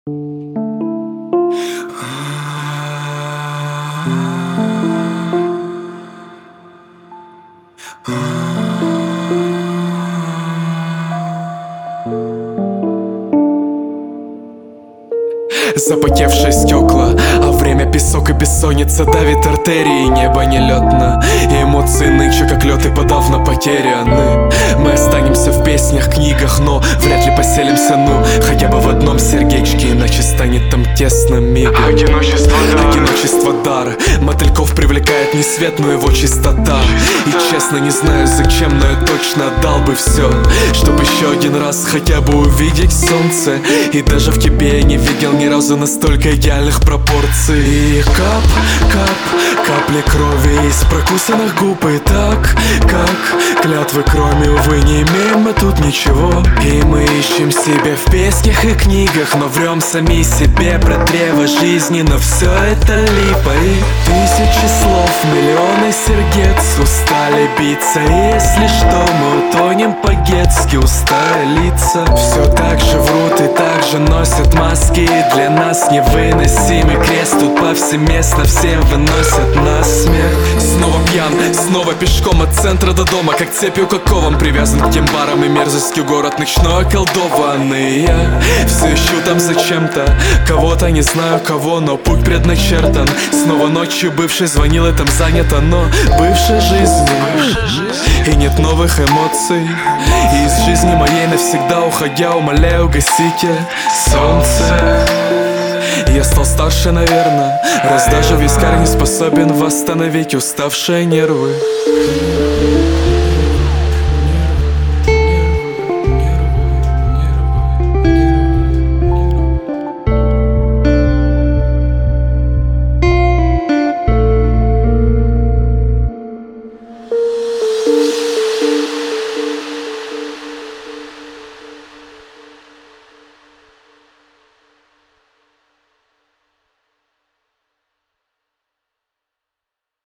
Запотевшие стекла, а время песок и бессонница давит артерии, небо нелетно. И эмоции нынче как лед и подавно потеряны. Мы останемся в песнях, книгах, но вряд ли поселимся, ну, хотя бы в одном сердечке, иначе станет там тесно мигом. Одиночество дар, мотыльков привлекает не свет, но его чистота. И честно не знаю зачем, но я точно отдал бы все, чтобы еще один раз хотя бы увидеть солнце. И даже в тебе я не видел ни разу настолько идеальных пропорций. И капли крови из прокусанных губ. И так, как клятвы, кроме, увы, не имеем мы тут ничего. И мы ищем себя в песнях и книгах, но врем сами себе про древо жизни. Но все это липа и тысячи слов, миллионы сердец устали биться. И если что, мы утонем по-гетски, устая лица все так же врут и так же носят маски. И для нас невыносимый крест тут повсеместно всем выносят на смех. Снова пьян, снова пешком от центра до дома, как цепью к оковам привязан к тем барам и мерзостью город ночной околдованный. Я все ищу там зачем-то кого-то, не знаю кого, но путь предначертан. Снова ночью бывший звонил, и там занято, но бывшей жизни и нет новых эмоций. И из жизни моей навсегда уходя, умоляю, гасите солнце. Я стал старше, наверное, раз даже вискарь не способен восстановить уставшие нервы.